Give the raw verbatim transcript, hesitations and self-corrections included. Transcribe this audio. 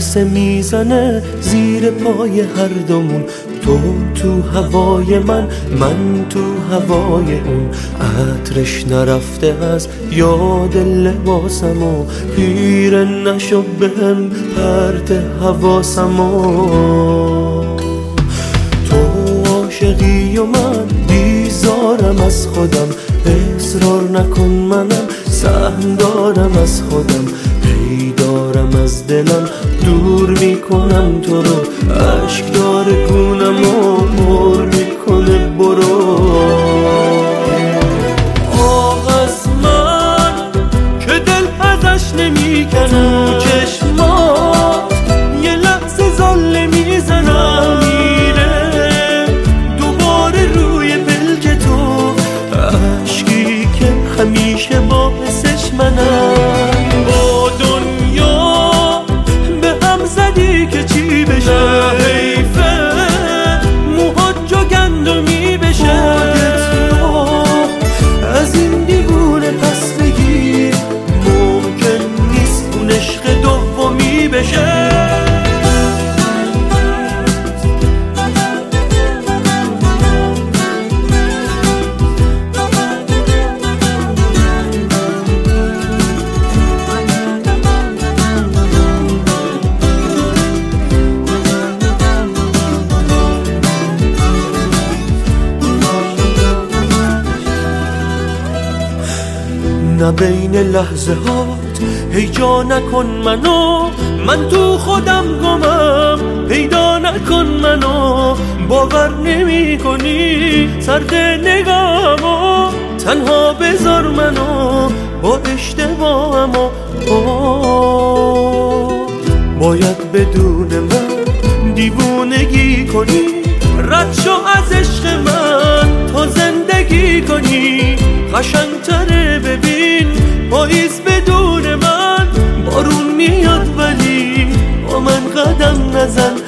عکس میزنه زیر پای هر دومون، تو تو هوای من، من تو هوای اون. عطرش نرفته از یاد لباسم و پیر نشو بهم پرت حواسم. تو عاشقی و من بیزارم از خودم، اصرار نکن منم سهم دارم از خودم، پی دارم از دلم دور میکنم تو رو، عشق داره گونم و پر میکنه برو. آه از من که دل ازش نمیکنه، تو چشمات یه لحظه زل میزنم، میره دوباره روی پلک تو، عشقی که همیشه باعثش منم. با دنیا به هم زدی که چی بشه، حیفه موهات جو گندمی بشه. از این دیوونه پس بگیر، ممکن نیست اون عشق دومی بشه. نه بین لحظه هات هیجا نکن منو، من تو خودم گمم، پیدا نکن منو. باور نمی کنی سرد نگاهمو، تنها بذار منو با اشتباهم. باید بدون من دیوونگی کنی، رد شو از عشق من تا زندگی کنی. قشنگ‌تره ببین پاییز بدون من، بارون میاد ولی با من قدم نزن.